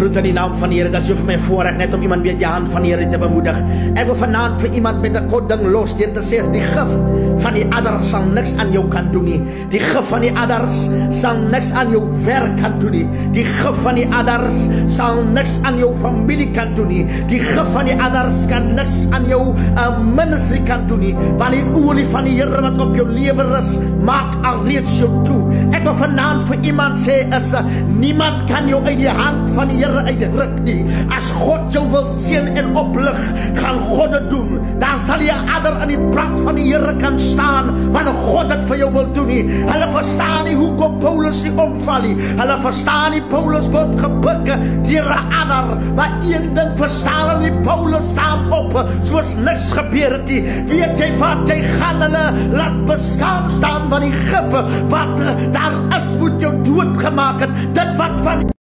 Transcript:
groet in die naam van die Here. Dis vir my voorreg net om iemand weer die hand van die Here te bemoedig. Ek wil vanaand vir iemand met 'n kort ding los deur te sê as die gif van die adders sal niks aan jou kan doen nie. Die gif van die adders sal niks aan jou werk kan doen nie. Die gif van die adders sal niks aan jou familie kan doen nie. Die gif van die adders kan niks aan jou ministry kan doen nie. Want die olie van die Here wat op jou lewe is, maak alreeds jou toe. Ek wil vanaand vir iemand sê is niemand kan jou uit die hand van die Here uitruk nie. As God jou wil seën en oplig, gaan God dit doen. Dan sal jy 'n adder aan die plat van die Here kan staan, want God dit vir jou wil doen nie. Hulle verstaan nie hoekom Paulus nie omval nie. Hulle verstaan nie Paulus word gebuk deur 'n adder, maar een ding verstaan hulle nie, Paulus staan op soos niks gebeur het nie. Weet jy wat, jy gaan hulle laat beskaam staan van die gif wat daar is moet jou doodgemaak het. Dit wat van